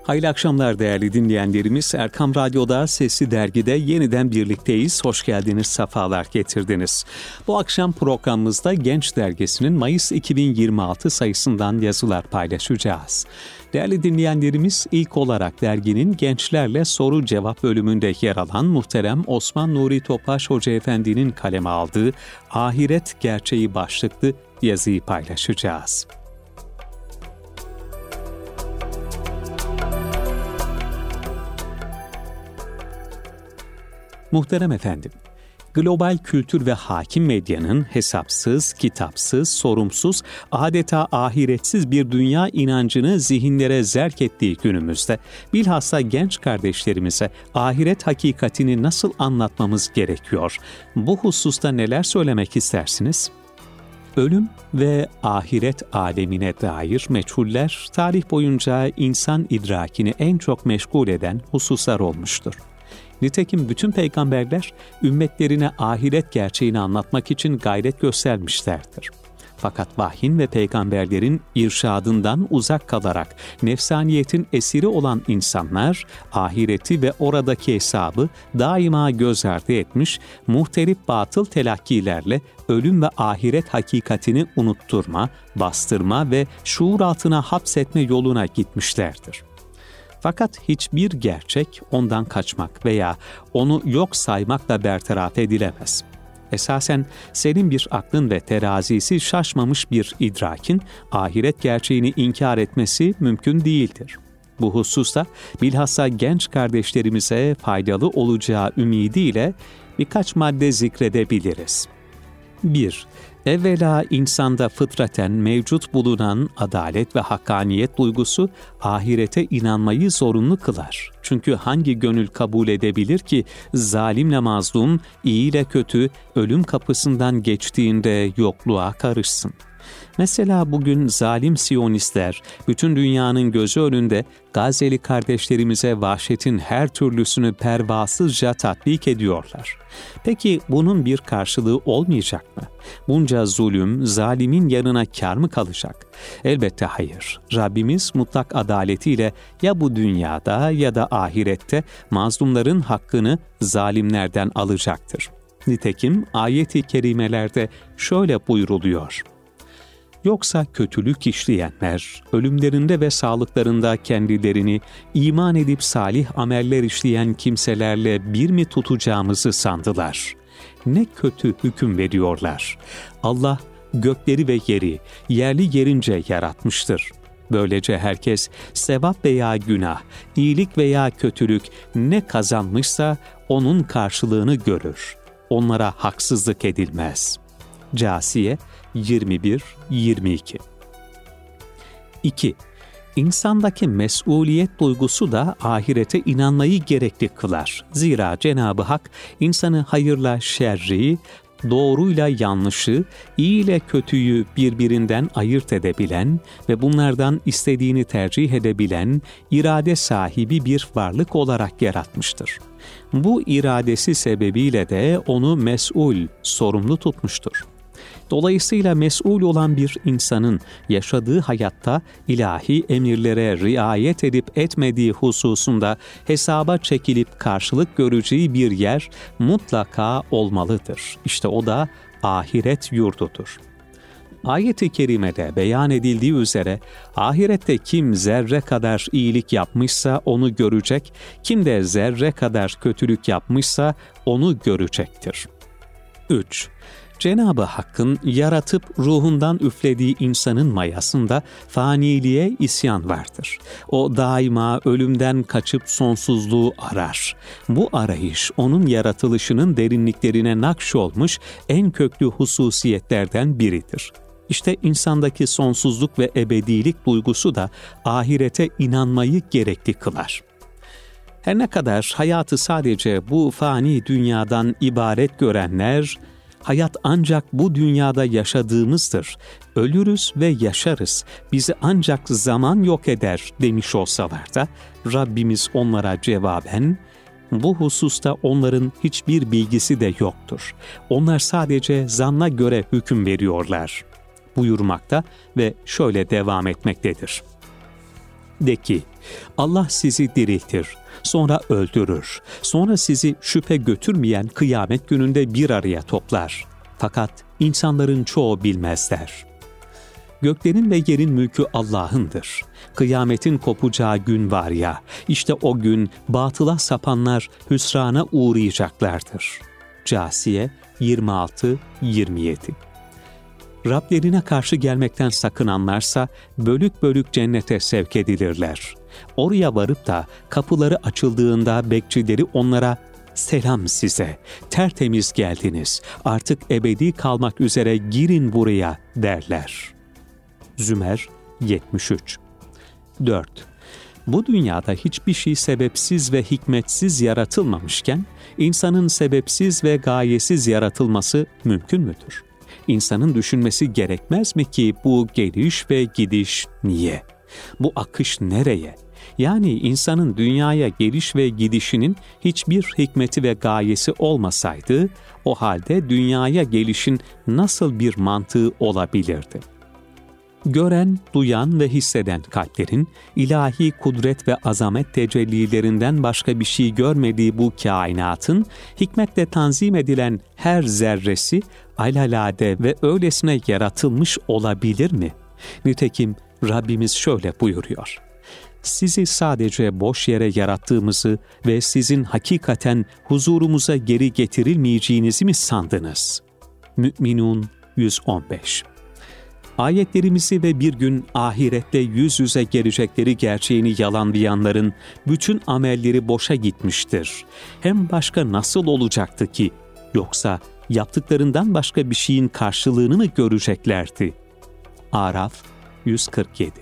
Hayırlı akşamlar değerli dinleyenlerimiz. Erkam Radyo'da Sesli Dergi'de yeniden birlikteyiz. Hoş geldiniz, sefalar getirdiniz. Bu akşam programımızda Genç Dergisi'nin Mayıs 2026 sayısından yazılar paylaşacağız. Değerli dinleyenlerimiz, ilk olarak derginin gençlerle soru cevap bölümünde yer alan muhterem Osman Nuri Topaş Hoca Efendi'nin kaleme aldığı Ahiret Gerçeği başlıklı yazıyı paylaşacağız. Muhterem efendim, global kültür ve hakim medyanın hesapsız, kitapsız, sorumsuz, adeta ahiretsiz bir dünya inancını zihinlere zerk ettiği günümüzde, bilhassa genç kardeşlerimize ahiret hakikatini nasıl anlatmamız gerekiyor? Bu hususta neler söylemek istersiniz? Ölüm ve ahiret alemine dair meçhuller, tarih boyunca insan idrakini en çok meşgul eden hususlar olmuştur. Nitekim bütün peygamberler ümmetlerine ahiret gerçeğini anlatmak için gayret göstermişlerdir. Fakat vahyin ve peygamberlerin irşadından uzak kalarak nefsaniyetin esiri olan insanlar ahireti ve oradaki hesabı daima göz ardı etmiş, muhtelif batıl telakkilerle ölüm ve ahiret hakikatini unutturma, bastırma ve şuur altına hapsetme yoluna gitmişlerdir. Fakat hiçbir gerçek ondan kaçmak veya onu yok saymakla bertaraf edilemez. Esasen senin bir aklın ve terazisi şaşmamış bir idrakin ahiret gerçeğini inkar etmesi mümkün değildir. Bu hususta bilhassa genç kardeşlerimize faydalı olacağı ümidiyle birkaç madde zikredebiliriz. 1. Evvela insanda fıtraten mevcut bulunan adalet ve hakkaniyet duygusu ahirete inanmayı zorunlu kılar. Çünkü hangi gönül kabul edebilir ki zalimle mazlum, iyiyle kötü ölüm kapısından geçtiğinde yokluğa karışsın? Mesela bugün zalim Siyonistler bütün dünyanın gözü önünde Gazze'li kardeşlerimize vahşetin her türlüsünü pervasızca tatbik ediyorlar. Peki bunun bir karşılığı olmayacak mı? Bunca zulüm, zalimin yanına kâr mı kalacak? Elbette hayır. Rabbimiz mutlak adaletiyle ya bu dünyada ya da ahirette mazlumların hakkını zalimlerden alacaktır. Nitekim ayet-i kerimelerde şöyle buyruluyor: Yoksa kötülük işleyenler, ölümlerinde ve sağlıklarında kendilerini iman edip salih ameller işleyen kimselerle bir mi tutacağımızı sandılar? Ne kötü hüküm veriyorlar. Allah gökleri ve yeri yerli yerince yaratmıştır. Böylece herkes sevap veya günah, iyilik veya kötülük ne kazanmışsa onun karşılığını görür. Onlara haksızlık edilmez. Câsiye 21-22. 2. İnsandaki mesuliyet duygusu da ahirete inanmayı gerekli kılar. Zira Cenab-ı Hak insanı hayırla şerri, doğruyla yanlışı, iyi ile kötüyü birbirinden ayırt edebilen ve bunlardan istediğini tercih edebilen irade sahibi bir varlık olarak yaratmıştır. Bu iradesi sebebiyle de onu mesul, sorumlu tutmuştur. Dolayısıyla mesul olan bir insanın yaşadığı hayatta ilahi emirlere riayet edip etmediği hususunda hesaba çekilip karşılık göreceği bir yer mutlaka olmalıdır. İşte o da ahiret yurdudur. Ayet-i kerimede beyan edildiği üzere ahirette kim zerre kadar iyilik yapmışsa onu görecek, kim de zerre kadar kötülük yapmışsa onu görecektir. 3. Cenab-ı Hakk'ın yaratıp ruhundan üflediği insanın mayasında faniliğe isyan vardır. O daima ölümden kaçıp sonsuzluğu arar. Bu arayış onun yaratılışının derinliklerine nakşolmuş en köklü hususiyetlerden biridir. İşte insandaki sonsuzluk ve ebedilik duygusu da ahirete inanmayı gerekli kılar. Her ne kadar hayatı sadece bu fani dünyadan ibaret görenler, hayat ancak bu dünyada yaşadığımızdır, ölürüz ve yaşarız, bizi ancak zaman yok eder demiş olsalar da, Rabbimiz onlara cevaben, bu hususta onların hiçbir bilgisi de yoktur. Onlar sadece zanna göre hüküm veriyorlar buyurmakta ve şöyle devam etmektedir. De ki, Allah sizi diriltir, sonra öldürür, sonra sizi şüphe götürmeyen kıyamet gününde bir araya toplar. Fakat insanların çoğu bilmezler. Göklerin ve yerin mülkü Allah'ındır. Kıyametin kopacağı gün var ya, işte o gün batıla sapanlar hüsrana uğrayacaklardır. Câsiye 26-27. Rablerine karşı gelmekten sakınanlarsa bölük bölük cennete sevk edilirler. Oraya varıp da kapıları açıldığında bekçileri onlara "Selam size, tertemiz geldiniz, artık ebedi kalmak üzere girin buraya" derler. Zümer 73. 4. Bu dünyada hiçbir şey sebepsiz ve hikmetsiz yaratılmamışken, insanın sebepsiz ve gayesiz yaratılması mümkün müdür? İnsanın düşünmesi gerekmez mi ki bu geliş ve gidiş niye? Bu akış nereye? Yani insanın dünyaya geliş ve gidişinin hiçbir hikmeti ve gayesi olmasaydı, o halde dünyaya gelişin nasıl bir mantığı olabilirdi? Gören, duyan ve hisseden kalplerin ilahi kudret ve azamet tecellilerinden başka bir şey görmediği bu kainatın hikmetle tanzim edilen her zerresi alelade ve öylesine yaratılmış olabilir mi? Nitekim Rabbimiz şöyle buyuruyor: "Sizi sadece boş yere yarattığımızı ve sizin hakikaten huzurumuza geri getirilmeyeceğinizi mi sandınız?" Mü'minun 115. Ayetlerimizi ve bir gün ahirette yüz yüze gelecekleri gerçeğini yalanlayanların bütün amelleri boşa gitmiştir. Hem başka nasıl olacaktı ki? Yoksa yaptıklarından başka bir şeyin karşılığını mı göreceklerdi? Araf 147.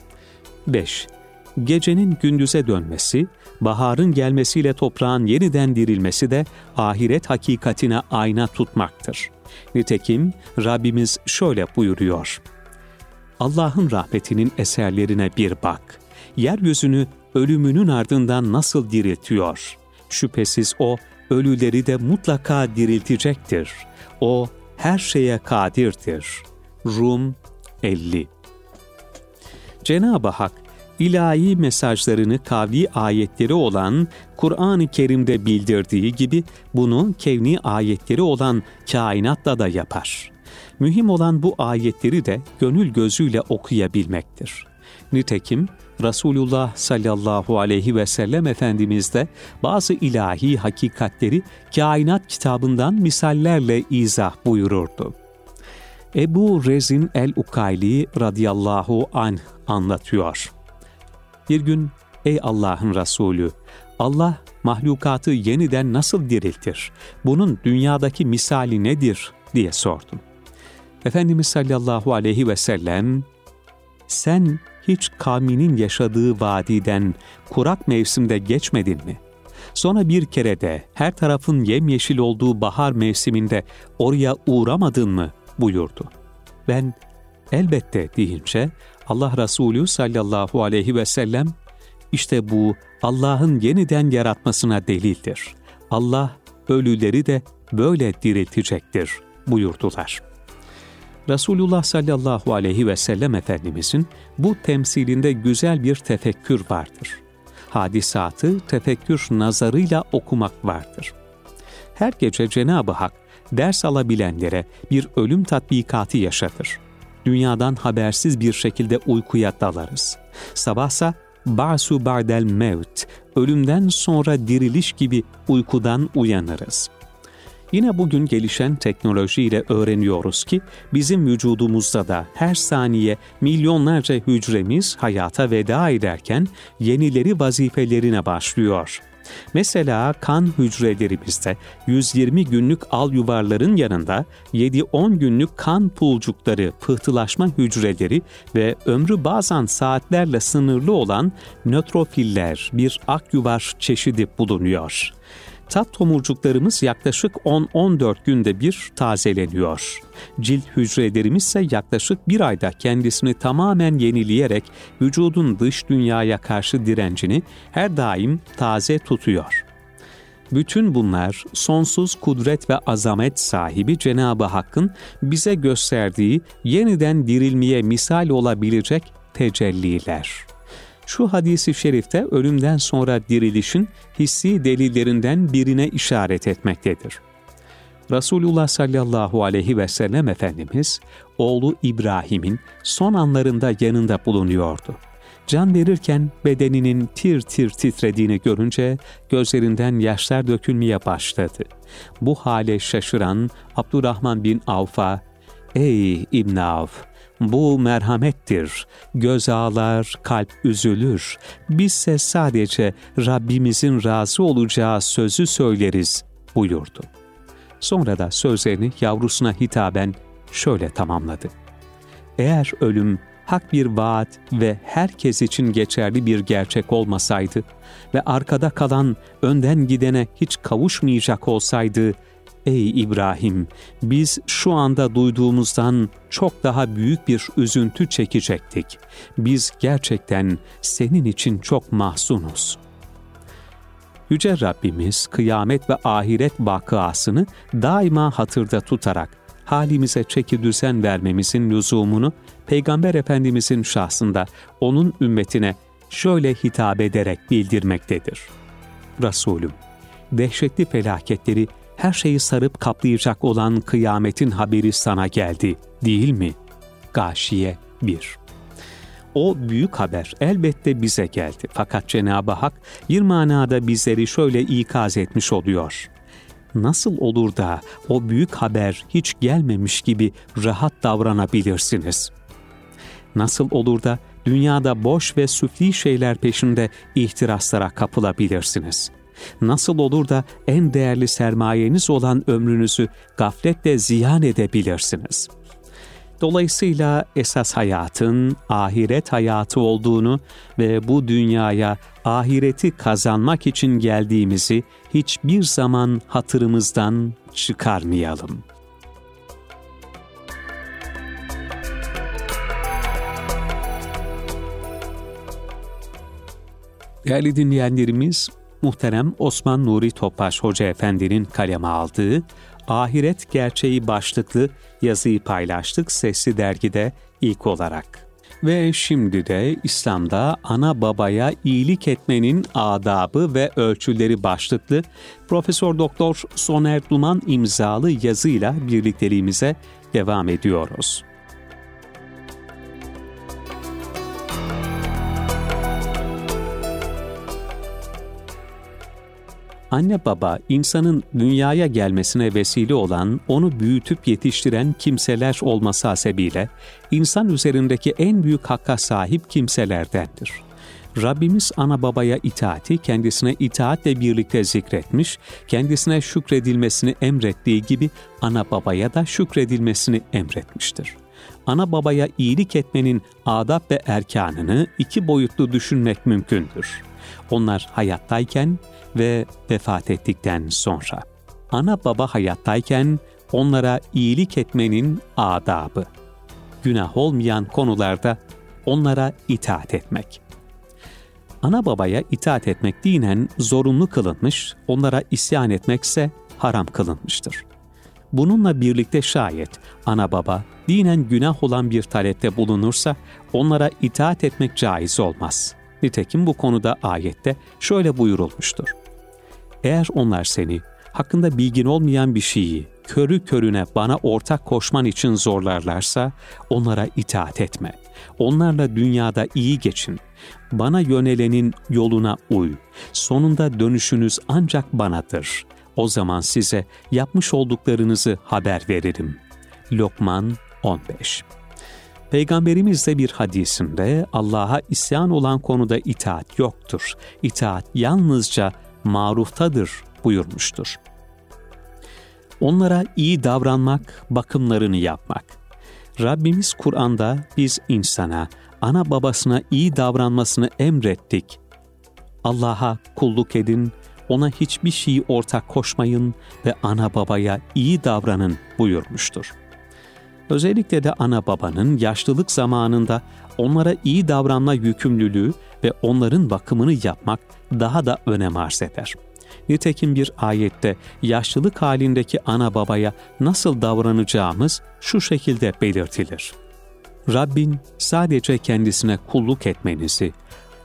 5. Gecenin gündüze dönmesi, baharın gelmesiyle toprağın yeniden dirilmesi de ahiret hakikatine ayna tutmaktır. Nitekim Rabbimiz şöyle buyuruyor: "Allah'ın rahmetinin eserlerine bir bak. Yeryüzünü ölümünün ardından nasıl diriltiyor? Şüphesiz O, ölüleri de mutlaka diriltecektir. O, her şeye kadirdir." Rum 50. Cenab-ı Hak, ilahi mesajlarını kavli ayetleri olan Kur'an-ı Kerim'de bildirdiği gibi bunu kevni ayetleri olan kainatla da yapar. Mühim olan bu ayetleri de gönül gözüyle okuyabilmektir. Nitekim Resulullah sallallahu aleyhi ve sellem Efendimiz de bazı ilahi hakikatleri kainat kitabından misallerle izah buyururdu. Ebu Rezin el-Ukayli radıyallahu anh anlatıyor. Bir gün, "Ey Allah'ın Resulü, Allah mahlukatı yeniden nasıl diriltir? Bunun dünyadaki misali nedir?" diye sordum. Efendimiz sallallahu aleyhi ve sellem, "Sen hiç kavminin yaşadığı vadiden kurak mevsimde geçmedin mi? Sonra bir kere de her tarafın yemyeşil olduğu bahar mevsiminde oraya uğramadın mı?" buyurdu. Ben, "Elbette" deyince Allah Resulü sallallahu aleyhi ve sellem, "İşte bu Allah'ın yeniden yaratmasına delildir. Allah ölüleri de böyle diriltecektir" buyurdular. Resulullah sallallahu aleyhi ve sellem Efendimizin bu temsilinde güzel bir tefekkür vardır. Hadisatı tefekkür nazarıyla okumak vardır. Her gece Cenab-ı Hak ders alabilenlere bir ölüm tatbikatı yaşatır. Dünyadan habersiz bir şekilde uykuya dalarız. Sabahsa ba'su ba'del mevt, ölümden sonra diriliş gibi uykudan uyanırız. Yine bugün gelişen teknolojiyle öğreniyoruz ki bizim vücudumuzda da her saniye milyonlarca hücremiz hayata veda ederken yenileri vazifelerine başlıyor. Mesela kan hücrelerimizde 120 günlük al yuvarların yanında 7-10 günlük kan pulcukları, pıhtılaşma hücreleri ve ömrü bazen saatlerle sınırlı olan nötrofiller, bir ak yuvar çeşidi bulunuyor. Tat tomurcuklarımız yaklaşık 10-14 günde bir tazeleniyor. Cilt hücrelerimiz ise yaklaşık bir ayda kendisini tamamen yenileyerek vücudun dış dünyaya karşı direncini her daim taze tutuyor. Bütün bunlar sonsuz kudret ve azamet sahibi Cenab-ı Hakk'ın bize gösterdiği yeniden dirilmeye misal olabilecek tecelliler. Şu hadis-i şerifte ölümden sonra dirilişin hissi delillerinden birine işaret etmektedir. Resulullah sallallahu aleyhi ve sellem Efendimiz, oğlu İbrahim'in son anlarında yanında bulunuyordu. Can verirken bedeninin tir tir titrediğini görünce gözlerinden yaşlar dökülmeye başladı. Bu hale şaşıran Abdurrahman bin Avf'a, "Ey İbn Avf, bu merhamettir. Göz ağlar, kalp üzülür. Bizse sadece Rabbimizin razı olacağı sözü söyleriz," buyurdu. Sonra da sözlerini yavrusuna hitaben şöyle tamamladı: "Eğer ölüm hak bir vaat ve herkes için geçerli bir gerçek olmasaydı ve arkada kalan önden gidene hiç kavuşmayacak olsaydı, ey İbrahim, biz şu anda duyduğumuzdan çok daha büyük bir üzüntü çekecektik. Biz gerçekten senin için çok mahzunuz." Yüce Rabbimiz kıyamet ve ahiret vakıasını daima hatırda tutarak halimize çekidüzen vermemizin lüzumunu Peygamber Efendimizin şahsında onun ümmetine şöyle hitap ederek bildirmektedir: "Resulüm, dehşetli felaketleri, her şeyi sarıp kaplayacak olan kıyametin haberi sana geldi, değil mi?" Gâşiye 1. O büyük haber elbette bize geldi. Fakat Cenab-ı Hak bir manada bizleri şöyle ikaz etmiş oluyor: nasıl olur da o büyük haber hiç gelmemiş gibi rahat davranabilirsiniz? Nasıl olur da dünyada boş ve süfli şeyler peşinde ihtiraslara kapılabilirsiniz? Nasıl olur da en değerli sermayeniz olan ömrünüzü gafletle ziyan edebilirsiniz? Dolayısıyla esas hayatın ahiret hayatı olduğunu ve bu dünyaya ahireti kazanmak için geldiğimizi hiçbir zaman hatırımızdan çıkarmayalım. Değerli dinleyenlerimiz, muhterem Osman Nuri Topbaş Hoca Efendi'nin kaleme aldığı Ahiret Gerçeği başlıklı yazıyı paylaştık Sesli Dergi'de ilk olarak. Ve şimdi de İslam'da ana babaya iyilik etmenin adabı ve ölçüleri başlıklı Profesör Doktor Soner Duman imzalı yazıyla birlikteliğimize devam ediyoruz. Anne baba, insanın dünyaya gelmesine vesile olan, onu büyütüp yetiştiren kimseler olması hasebiyle, insan üzerindeki en büyük hakka sahip kimselerdendir. Rabbimiz ana babaya itaati kendisine itaatle birlikte zikretmiş, kendisine şükredilmesini emrettiği gibi ana babaya da şükredilmesini emretmiştir. Ana babaya iyilik etmenin adab ve erkanını iki boyutlu düşünmek mümkündür. Onlar hayattayken ve vefat ettikten sonra. Ana baba hayattayken onlara iyilik etmenin adabı. Günah olmayan konularda onlara itaat etmek. Ana babaya itaat etmek dinen zorunlu kılınmış, onlara isyan etmekse haram kılınmıştır. Bununla birlikte şayet ana baba dinen günah olan bir talepte bulunursa onlara itaat etmek caiz olmaz. Nitekim bu konuda ayette şöyle buyurulmuştur: "Eğer onlar seni hakkında bilgin olmayan bir şeyi körü körüne bana ortak koşman için zorlarlarsa onlara itaat etme. Onlarla dünyada iyi geçin. Bana yönelenin yoluna uy. Sonunda dönüşünüz ancak banadır. O zaman size yapmış olduklarınızı haber veririm." Lokman 15. Peygamberimiz de bir hadisinde Allah'a isyan olan konuda itaat yoktur. İtaat yalnızca maruftadır buyurmuştur. Onlara iyi davranmak, bakımlarını yapmak. Rabbimiz Kur'an'da biz insana, ana babasına iyi davranmasını emrettik. Allah'a kulluk edin, ona hiçbir şeyi ortak koşmayın ve ana babaya iyi davranın buyurmuştur. Özellikle de ana babanın yaşlılık zamanında onlara iyi davranma yükümlülüğü ve onların bakımını yapmak daha da önem arz eder. Nitekim bir ayette yaşlılık halindeki ana babaya nasıl davranacağımız şu şekilde belirtilir: Rabbin sadece kendisine kulluk etmenizi,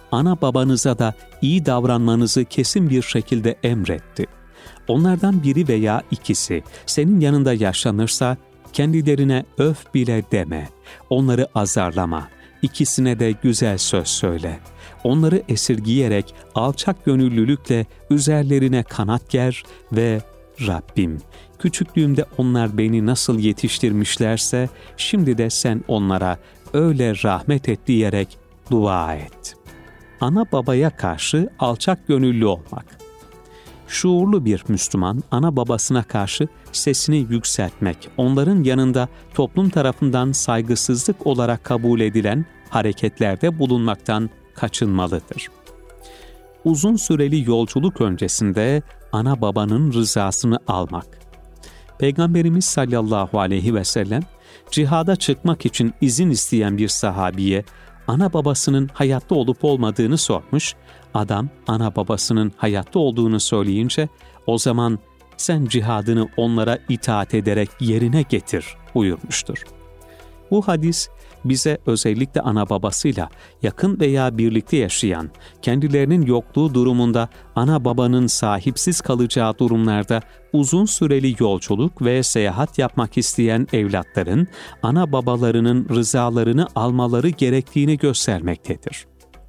ana babanıza da iyi davranmanızı kesin bir şekilde emretti. Onlardan biri veya ikisi senin yanında yaşlanırsa kendilerine öf bile deme, onları azarlama, ikisine de güzel söz söyle. Onları esirgiyerek alçak gönüllülükle üzerlerine kanat ger ve Rabbim, küçüklüğümde onlar beni nasıl yetiştirmişlerse şimdi de sen onlara öyle rahmet et diyerek dua et. Ana babaya karşı alçak gönüllü olmak. Şuurlu bir Müslüman ana babasına karşı sesini yükseltmek, onların yanında toplum tarafından saygısızlık olarak kabul edilen hareketlerde bulunmaktan kaçınmalıdır. Uzun süreli yolculuk öncesinde ana babanın rızasını almak. Peygamberimiz sallallahu aleyhi ve sellem cihada çıkmak için izin isteyen bir sahabiye ana babasının hayatta olup olmadığını sormuş. Adam ana babasının hayatta olduğunu söyleyince o zaman sen cihadını onlara itaat ederek yerine getir buyurmuştur. Bu hadis bize özellikle ana babasıyla yakın veya birlikte yaşayan, kendilerinin yokluğu durumunda ana babanın sahipsiz kalacağı durumlarda uzun süreli yolculuk ve seyahat yapmak isteyen evlatların ana babalarının rızalarını almaları gerektiğini göstermektedir.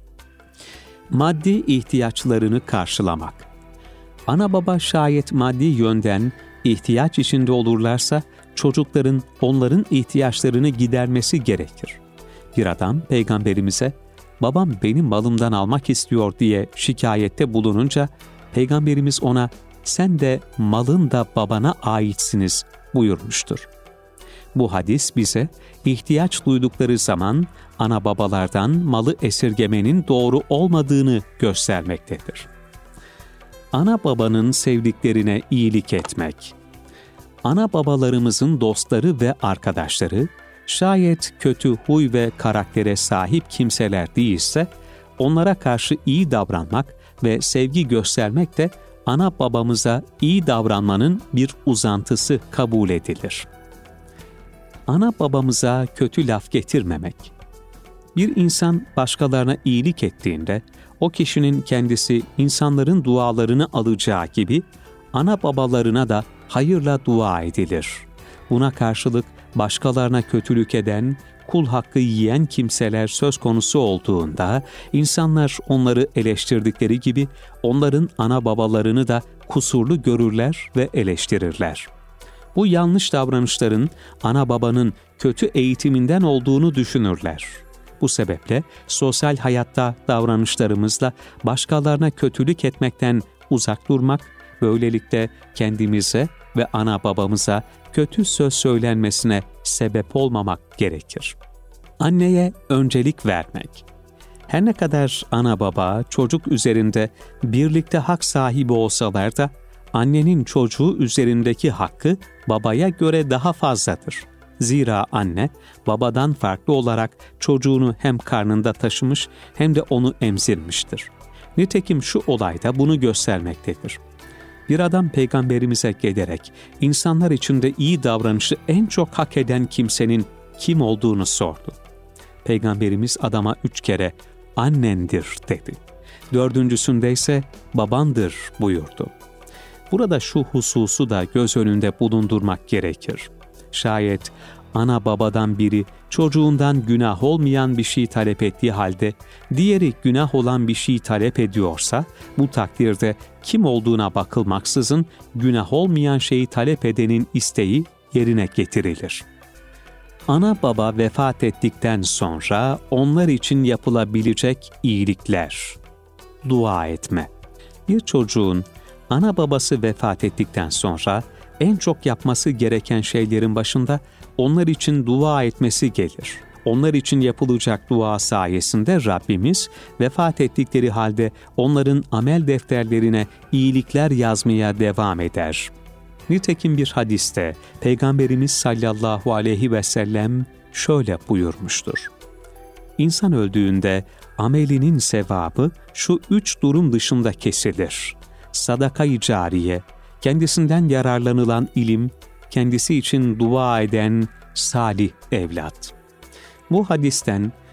Maddi ihtiyaçlarını karşılamak. Ana baba şayet maddi yönden ihtiyaç içinde olurlarsa çocukların onların ihtiyaçlarını gidermesi gerekir. Bir adam Peygamberimize babam benim malımdan almak istiyor diye şikayette bulununca Peygamberimiz ona sen de malın da babana aitsiniz buyurmuştur. Bu hadis bize ihtiyaç duydukları zaman ana babalardan malı esirgemenin doğru olmadığını göstermektedir. Ana babanın sevdiklerine iyilik etmek. Ana babalarımızın dostları ve arkadaşları şayet kötü huy ve karaktere sahip kimseler değilse onlara karşı iyi davranmak ve sevgi göstermek de ana babamıza iyi davranmanın bir uzantısı kabul edilir. Ana babamıza kötü laf getirmemek. Bir insan başkalarına iyilik ettiğinde o kişinin kendisi insanların dualarını alacağı gibi ana babalarına da hayırla dua edilir. Buna karşılık başkalarına kötülük eden, kul hakkı yiyen kimseler söz konusu olduğunda insanlar onları eleştirdikleri gibi onların ana babalarını da kusurlu görürler ve eleştirirler. Bu yanlış davranışların ana babanın kötü eğitiminden olduğunu düşünürler. Bu sebeple sosyal hayatta davranışlarımızla başkalarına kötülük etmekten uzak durmak, böylelikle kendimize ve ana babamıza kötü söz söylenmesine sebep olmamak gerekir. Anneye öncelik vermek. Her ne kadar ana baba çocuk üzerinde birlikte hak sahibi olsalar da annenin çocuğu üzerindeki hakkı babaya göre daha fazladır. Zira anne babadan farklı olarak çocuğunu hem karnında taşımış hem de onu emzirmiştir. Nitekim şu olay da bunu göstermektedir. Bir adam Peygamberimize gelerek insanlar içinde iyi davranışı en çok hak eden kimsenin kim olduğunu sordu. Peygamberimiz adama 3 kere annendir dedi. 4.'sünde ise babandır buyurdu. Burada şu hususu da göz önünde bulundurmak gerekir. Şayet ana babadan biri çocuğundan günah olmayan bir şey talep ettiği halde diğeri günah olan bir şey talep ediyorsa bu takdirde kim olduğuna bakılmaksızın günah olmayan şeyi talep edenin isteği yerine getirilir. Ana baba vefat ettikten sonra onlar için yapılabilecek iyilikler. Dua etme. Bir çocuğun ana babası vefat ettikten sonra en çok yapması gereken şeylerin başında onlar için dua etmesi gelir. Onlar için yapılacak dua sayesinde Rabbimiz vefat ettikleri halde onların amel defterlerine iyilikler yazmaya devam eder. Nitekim bir hadiste Peygamberimiz sallallahu aleyhi ve sellem şöyle buyurmuştur. İnsan öldüğünde amelinin sevabı şu 3 durum dışında kesilir. Sadaka-i cariye, kendisinden yararlanılan ilim, kendisi için dua eden salih evlat. Bu hadisten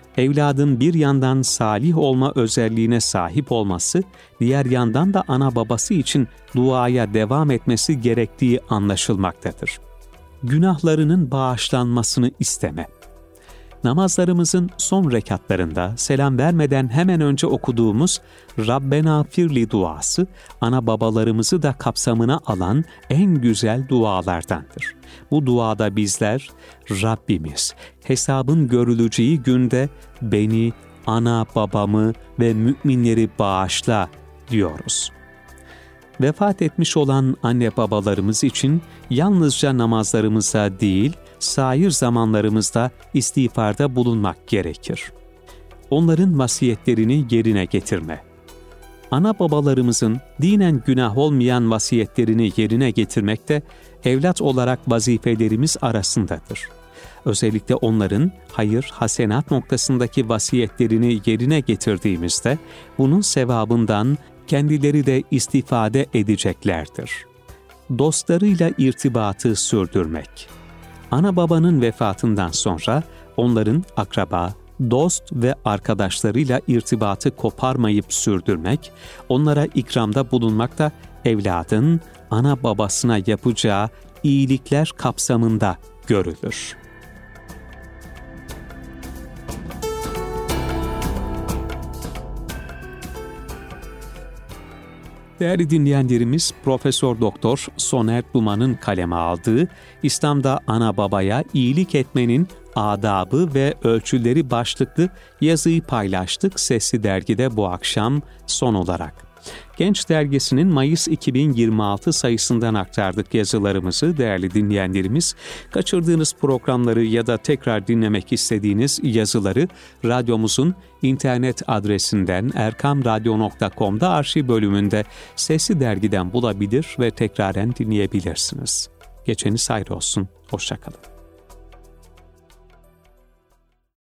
Evladın bir yandan salih olma özelliğine sahip olması, diğer yandan da ana babası için duaya devam etmesi gerektiği anlaşılmaktadır. Günahlarının bağışlanmasını isteme. Namazlarımızın son rekatlarında selam vermeden hemen önce okuduğumuz Rabbena firli duası, ana babalarımızı da kapsamına alan en güzel dualardandır. Bu duada bizler, Rabbimiz, hesabın görüleceği günde beni, ana babamı ve müminleri bağışla diyoruz. Vefat etmiş olan anne babalarımız için yalnızca namazlarımızda değil, sair zamanlarımızda istiğfarda bulunmak gerekir. Onların vasiyetlerini yerine getirme. Ana babalarımızın dinen günah olmayan vasiyetlerini yerine getirmek de evlat olarak vazifelerimiz arasındadır. Özellikle onların hayır, hasenat noktasındaki vasiyetlerini yerine getirdiğimizde bunun sevabından kendileri de istifade edeceklerdir. Dostlarıyla irtibatı sürdürmek. Ana babanın vefatından sonra onların akraba, dost ve arkadaşlarıyla irtibatı koparmayıp sürdürmek, onlara ikramda bulunmak da evladın ana babasına yapacağı iyilikler kapsamında görülür. Değerli dinleyenlerimiz, Profesör Doktor Soner Duman'ın kaleme aldığı İslam'da ana babaya iyilik etmenin adabı ve ölçüleri başlıklı yazıyı paylaştık Sesli Dergi'de bu akşam son olarak. Genç Dergisi'nin Mayıs 2026 sayısından aktardık yazılarımızı değerli dinleyenlerimiz. Kaçırdığınız programları ya da tekrar dinlemek istediğiniz yazıları radyomuzun internet adresinden erkamradyo.com'da arşiv bölümünde Sesli Dergi'den bulabilir ve tekraren dinleyebilirsiniz. Geçeniz hayır olsun, hoşça kalın.